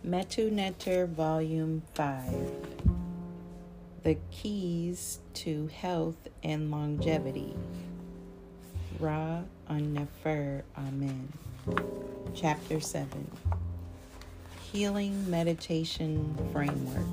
Metu Neter Volume 5. The Keys to Health and Longevity. Ra Un-Nefer Amen. Chapter 7. Healing Meditation Framework.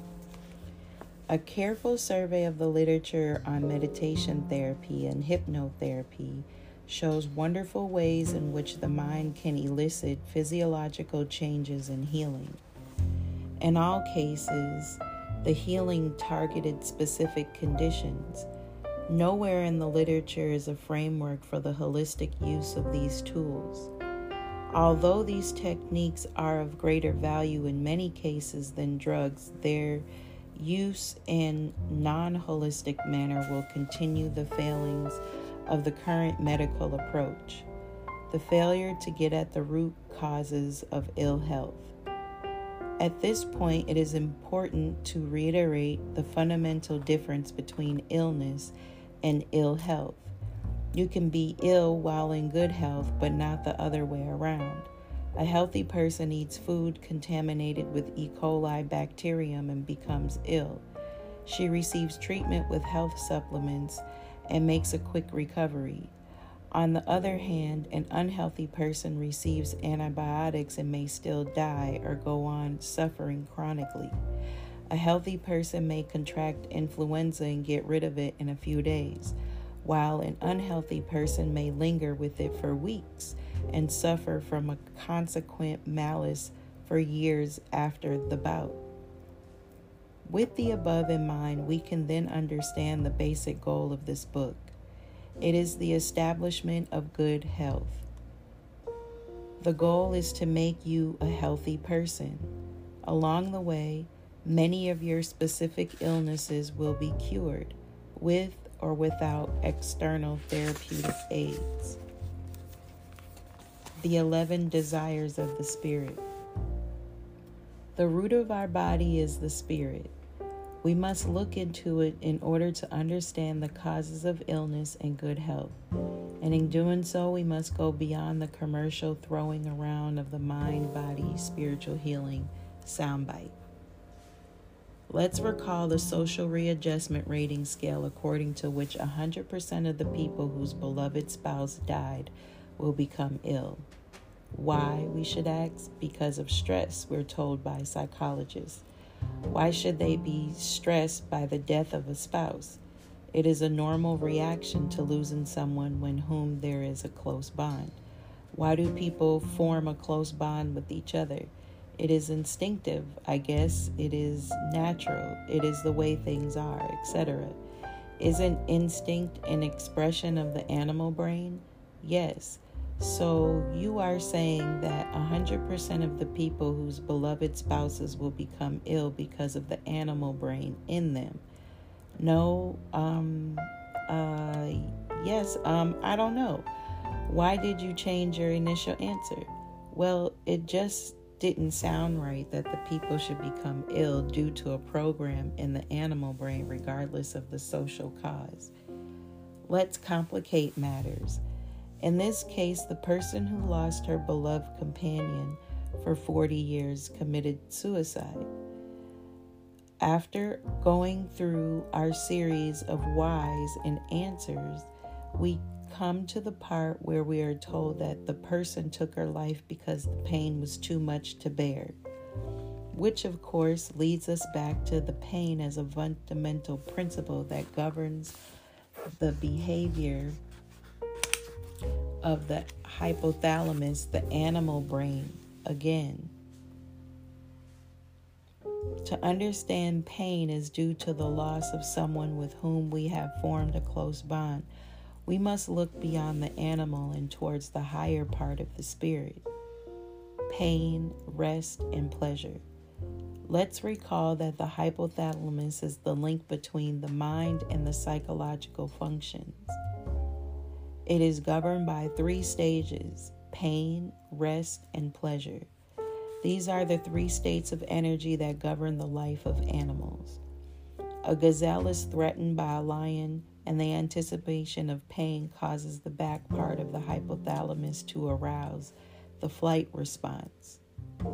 A careful survey of the literature on meditation therapy and hypnotherapy shows wonderful ways in which the mind can elicit physiological changes and healing. In all cases, the healing targeted specific conditions. Nowhere in the literature is a framework for the holistic use of these tools. Although these techniques are of greater value in many cases than drugs, their use in non-holistic manner will continue the failings of the current medical approach, the failure to get at the root causes of ill health. At this point, it is important to reiterate the fundamental difference between illness and ill health. You can be ill while in good health, but not the other way around. A healthy person eats food contaminated with E. coli bacterium and becomes ill. She receives treatment with health supplements and makes a quick recovery. On the other hand, an unhealthy person receives antibiotics and may still die or go on suffering chronically. A healthy person may contract influenza and get rid of it in a few days, while an unhealthy person may linger with it for weeks and suffer from a consequent malady for years after the bout. With the above in mind, we can then understand the basic goal of this book. It is the establishment of good health. The goal is to make you a healthy person. Along the way, many of your specific illnesses will be cured, with or without external therapeutic aids. The 11 desires of the spirit. The root of our body is the spirit. We must look into it in order to understand the causes of illness and good health. And in doing so, we must go beyond the commercial throwing around of the mind-body spiritual healing soundbite. Let's recall the social readjustment rating scale according to which 100% of the people whose beloved spouse died will become ill. Why, we should ask? Because of stress, we're told by psychologists. Why should they be stressed by the death of a spouse? It is a normal reaction to losing someone with whom there is a close bond. Why do people form a close bond with each other? It is instinctive, I guess. It is natural. It is the way things are, etc. Isn't instinct an expression of the animal brain? Yes. So you are saying that 100% of the people whose beloved spouses will become ill because of the animal brain in them? No, yes, I don't know. Why did you change your initial answer? Well, it just didn't sound right that the people should become ill due to a program in the animal brain regardless of the social cause. Let's complicate matters. In this case, the person who lost her beloved companion for 40 years committed suicide. After going through our series of whys and answers, we come to the part where we are told that the person took her life because the pain was too much to bear, which of course leads us back to the pain as a fundamental principle that governs the behavior of the hypothalamus, the animal brain, again. To understand pain is due to the loss of someone with whom we have formed a close bond. We must look beyond the animal and towards the higher part of the spirit. Pain, rest, and pleasure. Let's recall that the hypothalamus is the link between the mind and the psychological functions. It is governed by 3 stages: pain, rest, and pleasure. These are the 3 states of energy that govern the life of animals. A gazelle is threatened by a lion, and the anticipation of pain causes the back part of the hypothalamus to arouse the flight response.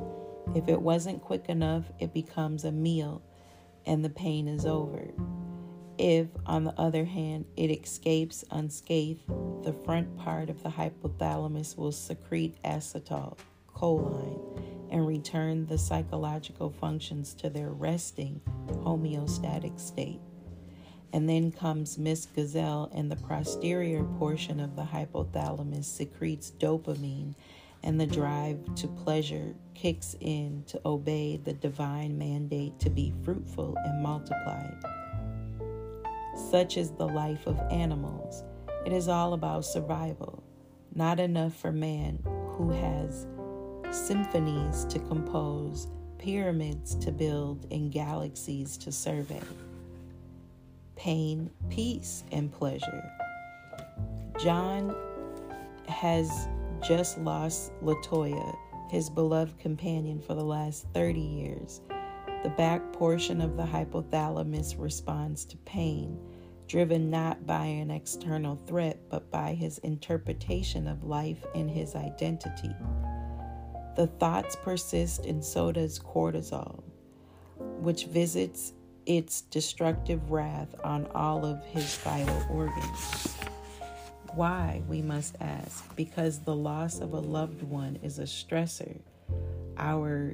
If it wasn't quick enough, it becomes a meal and the pain is over. If, on the other hand, it escapes unscathed, the front part of the hypothalamus will secrete acetylcholine and return the psychological functions to their resting homeostatic state. And then comes Miss Gazelle, and the posterior portion of the hypothalamus secretes dopamine, and the drive to pleasure kicks in to obey the divine mandate to be fruitful and multiplied. Such is the life of animals. It is all about survival. Not enough for man, who has symphonies to compose, pyramids to build, and galaxies to survey. Pain, peace, and pleasure. John has just lost Latoya, his beloved companion for the last 30 years. The back portion of the hypothalamus responds to pain, driven not by an external threat, but by his interpretation of life and his identity. The thoughts persist, and so does cortisol, which visits its destructive wrath on all of his vital organs. Why, we must ask? Because the loss of a loved one is a stressor. Our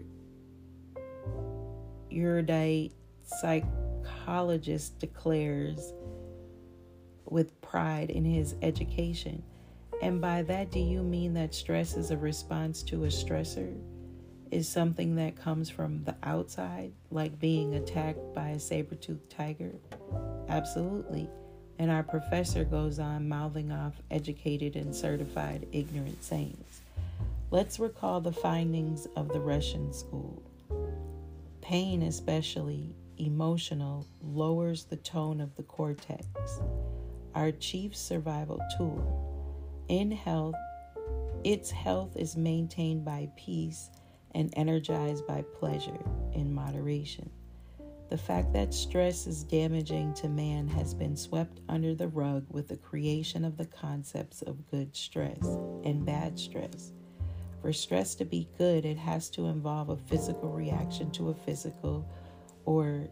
erudite psychologist declares with pride in his education. And by that, do you mean that stress is a response to a stressor? Is something that comes from the outside, like being attacked by a saber-toothed tiger? Absolutely. And our professor goes on mouthing off educated and certified ignorant sayings. Let's recall the findings of the Russian school. Pain, especially emotional, lowers the tone of the cortex, our chief survival tool. In health, its health is maintained by peace and energized by pleasure in moderation. The fact that stress is damaging to man has been swept under the rug with the creation of the concepts of good stress and bad stress. For stress to be good, it has to involve a physical reaction to a physical or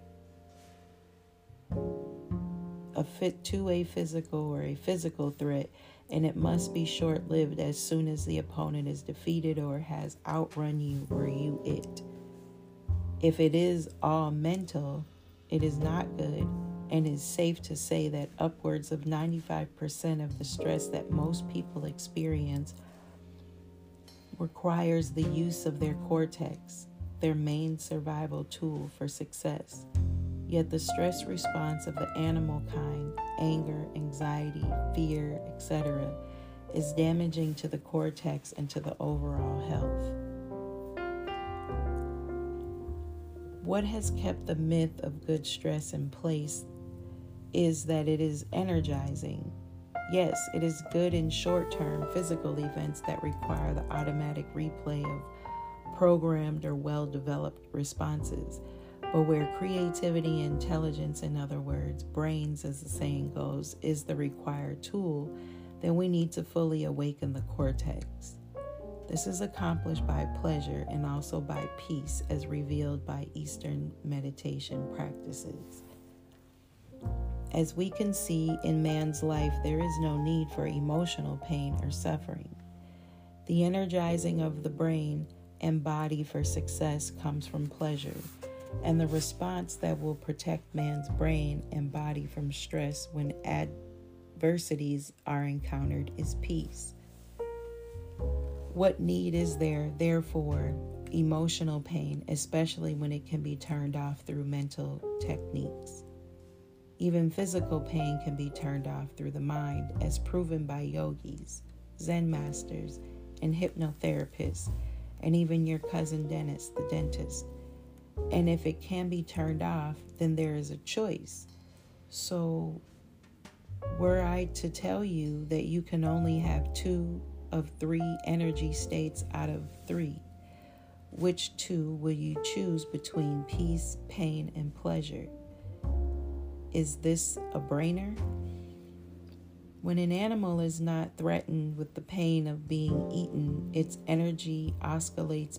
a physical threat, and it must be short-lived as soon as the opponent is defeated or has outrun you or you it. If it is all mental, it is not good, and it's safe to say that upwards of 95% of the stress that most people experience requires the use of their cortex, their main survival tool for success. Yet the stress response of the animal kind, anger, anxiety, fear, etc., is damaging to the cortex and to the overall health. What has kept the myth of good stress in place is that it is energizing. Yes, it is good in short-term physical events that require the automatic replay of programmed or well-developed responses. But where creativity, intelligence, in other words, brains, as the saying goes, is the required tool, then we need to fully awaken the cortex. This is accomplished by pleasure and also by peace, as revealed by Eastern meditation practices. As we can see in man's life, there is no need for emotional pain or suffering. The energizing of the brain and body for success comes from pleasure, and the response that will protect man's brain and body from stress when adversities are encountered is peace. What need is there, therefore, emotional pain, especially when it can be turned off through mental techniques? Even physical pain can be turned off through the mind, as proven by yogis, Zen masters, and hypnotherapists, and even your cousin Dennis, the dentist. And if it can be turned off, then there is a choice. So, were I to tell you that you can only have 2 of 3 energy states out of 3, which 2 will you choose between peace, pain, and pleasure? Is this a brainer? When an animal is not threatened with the pain of being eaten, its energy oscillates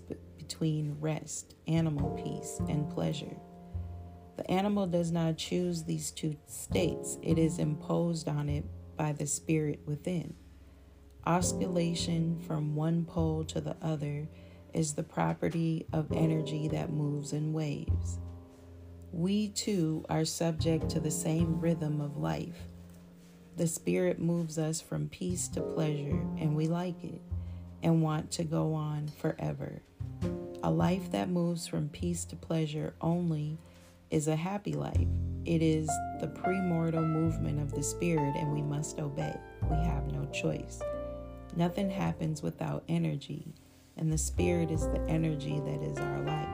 between rest, animal peace, and pleasure. The animal does not choose these two states. It is imposed on it by the spirit within. Oscillation from one pole to the other is the property of energy that moves in waves. We too are subject to the same rhythm of life. The spirit moves us from peace to pleasure, and we like it and want to go on forever. A life that moves from peace to pleasure only is a happy life. It is the premortal movement of the spirit, and we must obey. We have no choice. Nothing happens without energy, and the spirit is the energy that is our life.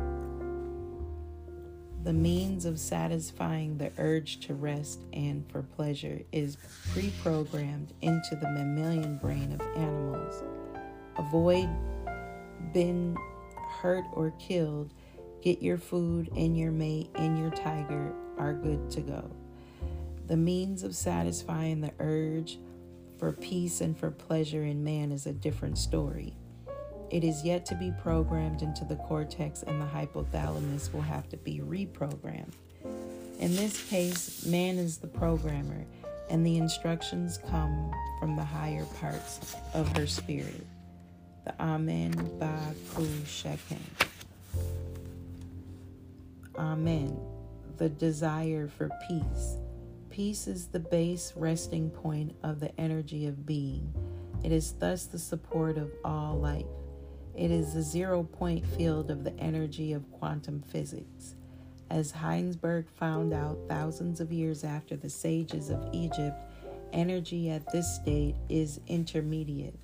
The means of satisfying the urge to rest and for pleasure is pre-programmed into the mammalian brain of animals. Avoid being hurt or killed. Get your food, and your mate and your tiger are good to go. The means of satisfying the urge for peace and for pleasure in man is a different story. It is yet to be programmed into the cortex, and the hypothalamus will have to be reprogrammed. In this case, man is the programmer, and the instructions come from the higher parts of her spirit. The Amen Ba Ku Sheken. Amen. The desire for peace. Peace is the base resting point of the energy of being. It is thus the support of all life. It is the 0-point field of the energy of quantum physics. As Heisenberg found out thousands of years after the sages of Egypt, energy at this state is intermediate.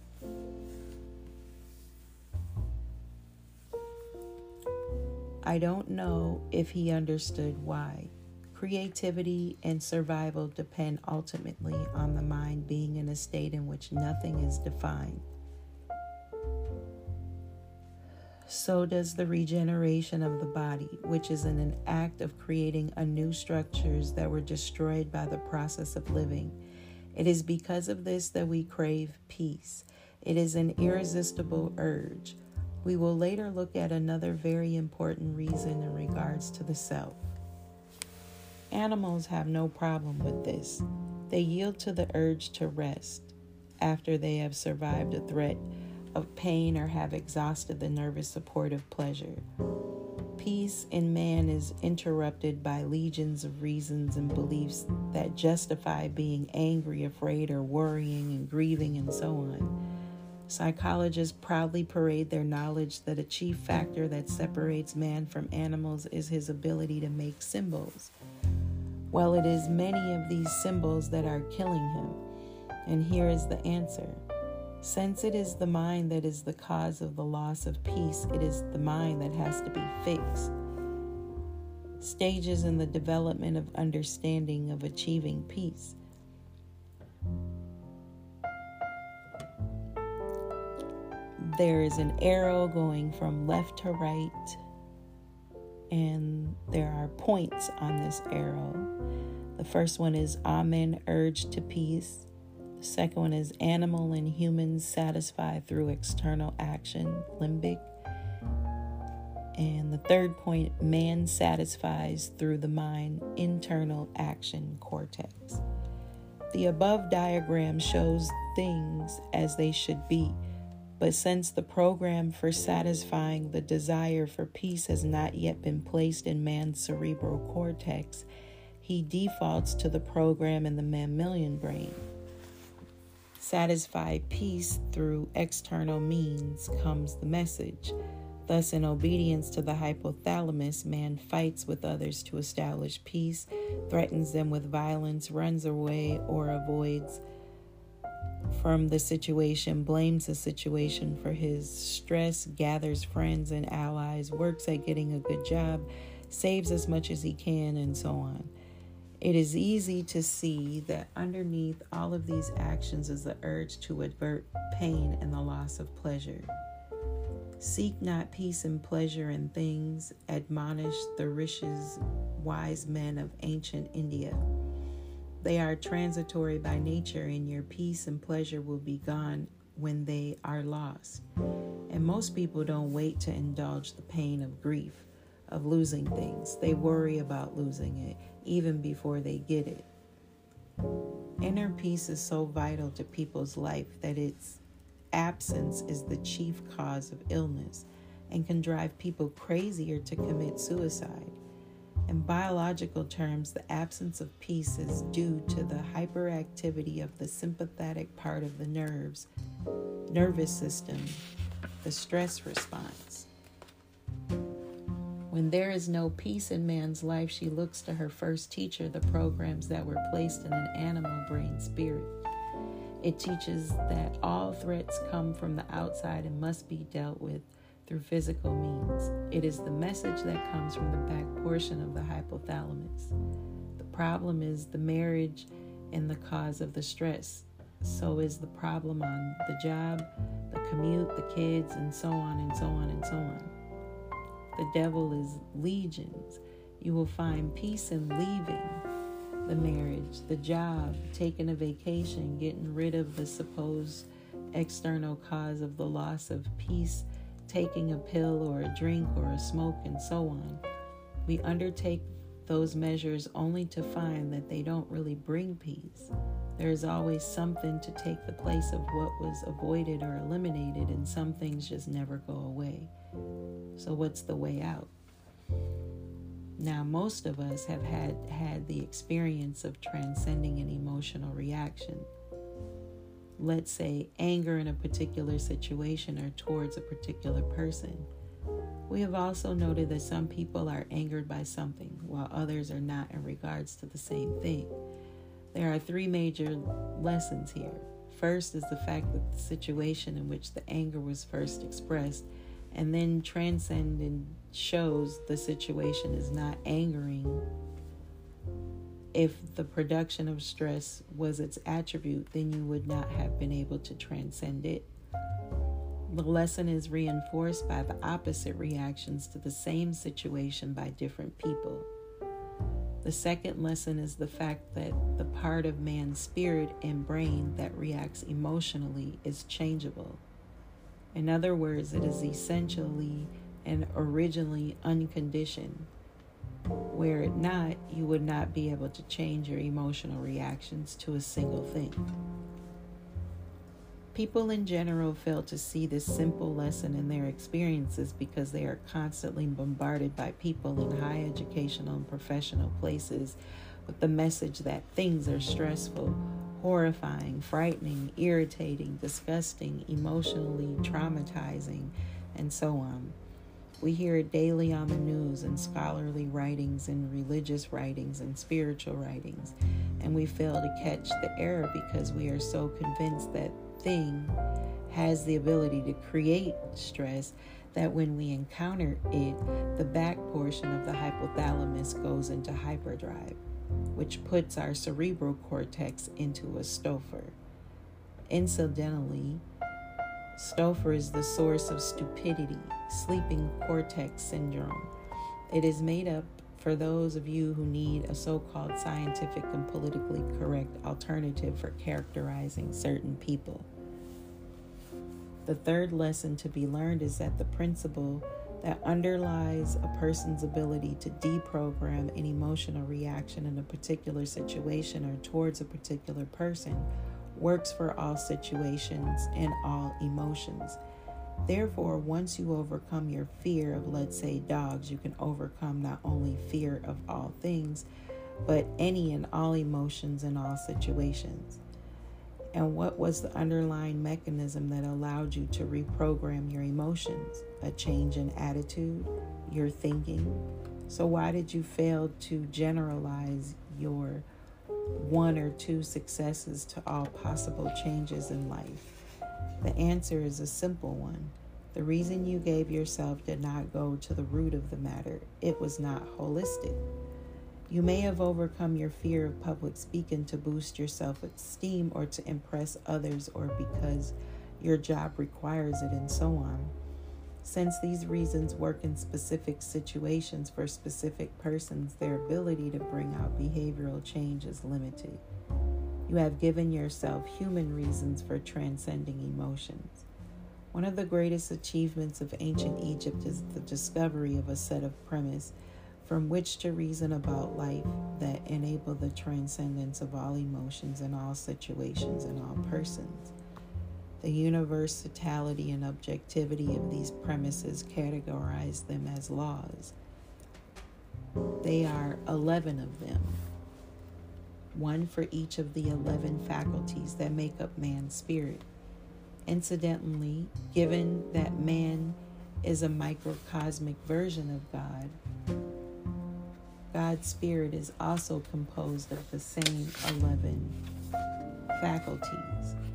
I don't know if he understood why. Creativity and survival depend ultimately on the mind being in a state in which nothing is defined. So does the regeneration of the body, which is in an act of creating new structures that were destroyed by the process of living. It is because of this that we crave peace. It is an irresistible urge. We will later look at another very important reason in regards to the self. Animals have no problem with this. They yield to the urge to rest after they have survived a threat of pain or have exhausted the nervous support of pleasure. Peace in man is interrupted by legions of reasons and beliefs that justify being angry, afraid, or worrying and grieving and so on. Psychologists proudly parade their knowledge that a chief factor that separates man from animals is his ability to make symbols. Well, it is many of these symbols that are killing him. And here is the answer. Since it is the mind that is the cause of the loss of peace, it is the mind that has to be fixed. Stages in the development of understanding of achieving peace. There is an arrow going from left to right, and there are points on this arrow. The first one is Amen, urge to peace. The second one is animal and humans satisfied through external action, limbic. And the third point, man satisfies through the mind, internal action, cortex. The above diagram shows things as they should be. But since the program for satisfying the desire for peace has not yet been placed in man's cerebral cortex, he defaults to the program in the mammalian brain. Satisfy peace through external means comes the message. Thus, in obedience to the hypothalamus, man fights with others to establish peace, threatens them with violence, runs away or avoids from the situation, blames the situation for his stress, gathers friends and allies, works at getting a good job, saves as much as he can, and so on. It is easy to see that underneath all of these actions is the urge to avert pain and the loss of pleasure. Seek not peace and pleasure in things, admonish the rishis, wise men of ancient India. They are transitory by nature, and your peace and pleasure will be gone when they are lost. And most people don't wait to indulge the pain of grief, of losing things. They worry about losing it even before they get it. Inner peace is so vital to people's life that its absence is the chief cause of illness and can drive people crazier to commit suicide. In biological terms, the absence of peace is due to the hyperactivity of the sympathetic part of the nervous system, the stress response. When there is no peace in man's life, she looks to her first teacher, the programs that were placed in an animal brain spirit. It teaches that all threats come from the outside and must be dealt with through physical means. It is the message that comes from the back portion of the hypothalamus. The problem is the marriage and the cause of the stress. So is the problem on the job, the commute, the kids, and so on and so on and so on. The devil is legions. You will find peace in leaving the marriage, the job, taking a vacation, getting rid of the supposed external cause of the loss of peace, taking a pill or a drink or a smoke, and so on. We undertake those measures only to find that they don't really bring peace. There is always something to take the place of what was avoided or eliminated, and some things just never go away. So what's the way out? Now, most of us have had the experience of transcending an emotional reaction. Let's say anger in a particular situation or towards a particular person. We have also noted that some people are angered by something, while others are not in regards to the same thing. There are three major lessons here. First is the fact that the situation in which the anger was first expressed and then transcended shows the situation is not angering. If the production of stress was its attribute, then you would not have been able to transcend it. The lesson is reinforced by the opposite reactions to the same situation by different people. The second lesson is the fact that the part of man's spirit and brain that reacts emotionally is changeable. In other words, it is essentially and originally unconditioned. Were it not, you would not be able to change your emotional reactions to a single thing. People in general fail to see this simple lesson in their experiences because they are constantly bombarded by people in high educational and professional places with the message that things are stressful, horrifying, frightening, irritating, disgusting, emotionally traumatizing, and so on. We hear it daily on the news, in scholarly writings, in religious writings, and spiritual writings, and we fail to catch the error because we are so convinced that thing has the ability to create stress that when we encounter it, the back portion of the hypothalamus goes into hyperdrive, which puts our cerebral cortex into a stopher. Incidentally, stopher is the source of stupidity, sleeping cortex syndrome. It is made up for those of you who need a so-called scientific and politically correct alternative for characterizing certain people. The third lesson to be learned is that the principle that underlies a person's ability to deprogram an emotional reaction in a particular situation or towards a particular person works for all situations and all emotions. Therefore, once you overcome your fear of, let's say, dogs, you can overcome not only fear of all things, but any and all emotions in all situations. And what was the underlying mechanism that allowed you to reprogram your emotions? A change in attitude, your thinking. So why did you fail to generalize your one or two successes to all possible changes in life? The answer is a simple one. The reason you gave yourself did not go to the root of the matter. It was not holistic. You may have overcome your fear of public speaking to boost your self-esteem or to impress others or because your job requires it and so on. Since these reasons work in specific situations for specific persons, their ability to bring out behavioral change is limited. You have given yourself human reasons for transcending emotions. One of the greatest achievements of ancient Egypt is the discovery of a set of premise from which to reason about life that enable the transcendence of all emotions in all situations and all persons. The universality and objectivity of these premises categorize them as laws. They are 11 of them, one for each of the 11 faculties that make up man's spirit. Incidentally, given that man is a microcosmic version of God, God's spirit is also composed of the same 11 faculties.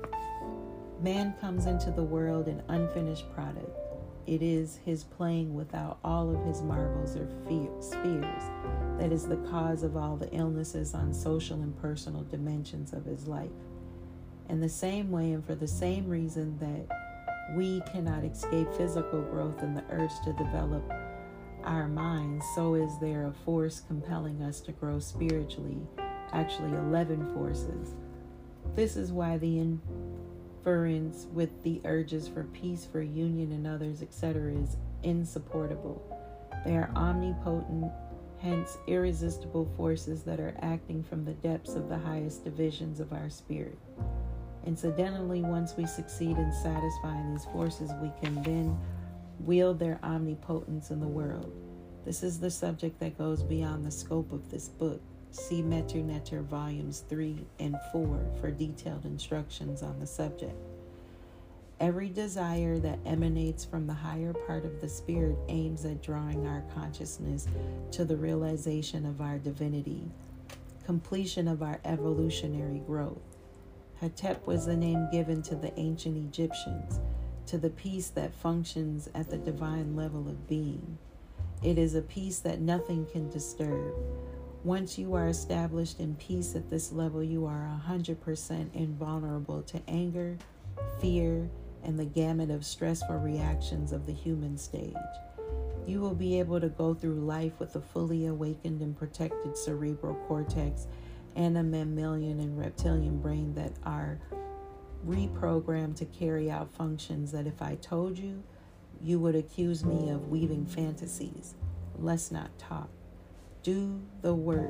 Man comes into the world an unfinished product. It is his playing without all of his marbles or spheres that is the cause of all the illnesses on social and personal dimensions of his life. In the same way and for the same reason that we cannot escape physical growth and the urge to develop our minds, so is there a force compelling us to grow spiritually, actually 11 forces. This is why the inference with the urges for peace, for union, and others, etc., is insupportable. They are omnipotent, hence irresistible forces that are acting from the depths of the highest divisions of our spirit. Incidentally, once we succeed in satisfying these forces, we can then wield their omnipotence in the world. This is the subject that goes beyond the scope of this book. See Metu Neter volumes 3 and 4 for detailed instructions on the subject. Every desire that emanates from the higher part of the spirit aims at drawing our consciousness to the realization of our divinity, completion of our evolutionary growth. Hetep was the name given to the ancient Egyptians, to the peace that functions at the divine level of being. It is a peace that nothing can disturb. Once you are established in peace at this level, you are 100% invulnerable to anger, fear, and the gamut of stressful reactions of the human stage. You will be able to go through life with a fully awakened and protected cerebral cortex and a mammalian and reptilian brain that are reprogrammed to carry out functions that if I told you, you would accuse me of weaving fantasies. Let's not talk. Do the work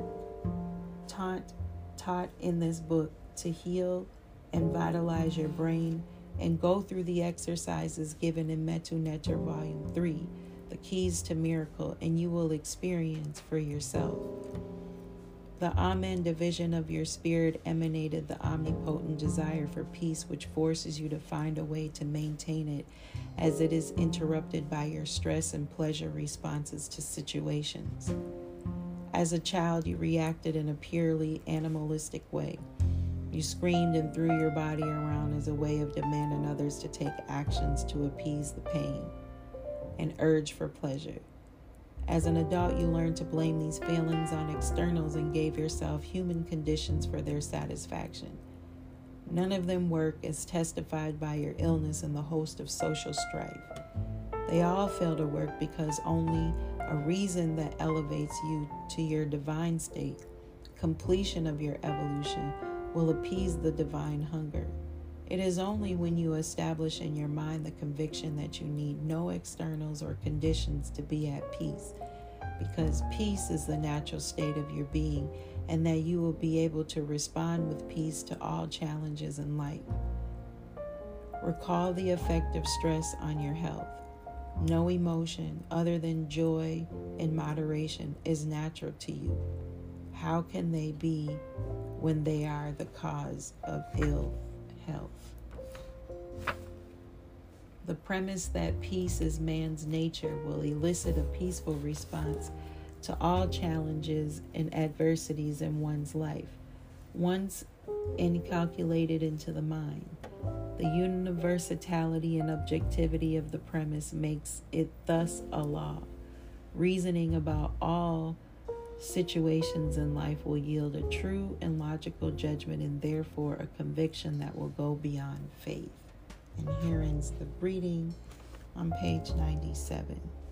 taught in this book to heal and vitalize your brain, and go through the exercises given in Metu Neter Volume 3, The Keys to Miracle, and you will experience for yourself. The Amen division of your spirit emanated the omnipotent desire for peace, which forces you to find a way to maintain it as it is interrupted by your stress and pleasure responses to situations. As a child, you reacted in a purely animalistic way. You screamed and threw your body around as a way of demanding others to take actions to appease the pain and urge for pleasure. As an adult, you learned to blame these feelings on externals and gave yourself human conditions for their satisfaction. None of them work, as testified by your illness and the host of social strife. They all fail to work because only a reason that elevates you to your divine state, completion of your evolution, will appease the divine hunger. It is only when you establish in your mind the conviction that you need no externals or conditions to be at peace, because peace is the natural state of your being, and that you will be able to respond with peace to all challenges in life. Recall the effect of stress on your health. No emotion other than joy and moderation is natural to you. How can they be when they are the cause of ill health? The premise that peace is man's nature will elicit a peaceful response to all challenges and adversities in one's life, once inculcated into the mind. The universality and objectivity of the premise makes it thus a law. Reasoning about all situations in life will yield a true and logical judgment, and therefore a conviction that will go beyond faith. And here ends the reading on page 97.